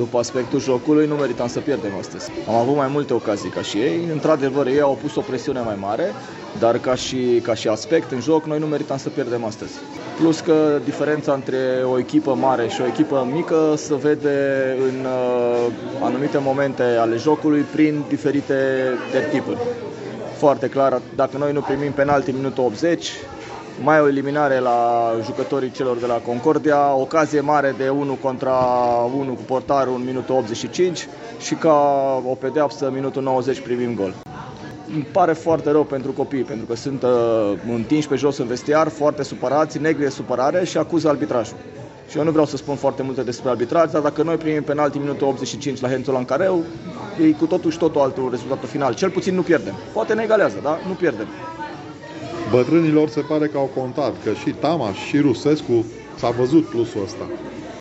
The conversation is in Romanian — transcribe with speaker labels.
Speaker 1: După aspectul jocului, nu meritam să pierdem astăzi. Am avut mai multe ocazii ca și ei. Într-adevăr, ei au pus o presiune mai mare, dar ca și aspect în joc, noi nu meritam să pierdem astăzi. Plus că diferența între o echipă mare și o echipă mică se vede în anumite momente ale jocului prin diferite tipuri. Foarte clar, dacă noi nu primim penalti în minutul 80, mai o eliminare la jucătorii celor de la Concordia, ocazie mare de 1 contra 1 cu portarul în minutul 85 și ca o pedeapsă în minutul 90 primim gol. Îmi pare foarte rău pentru copii, pentru că sunt întinși pe jos în vestiar, foarte supărați, negri de supărare și acuză arbitrajul. Și eu nu vreau să spun foarte multe despre arbitraj, dar dacă noi primim penalti în minutul 85 la Hențolan Careu, e cu totul și totul altul rezultatul final. Cel puțin nu pierdem. Poate ne egalează, dar nu pierdem.
Speaker 2: Bătrânilor se pare că au contat, că și Tamaș și Rusescu s-a văzut plusul ăsta.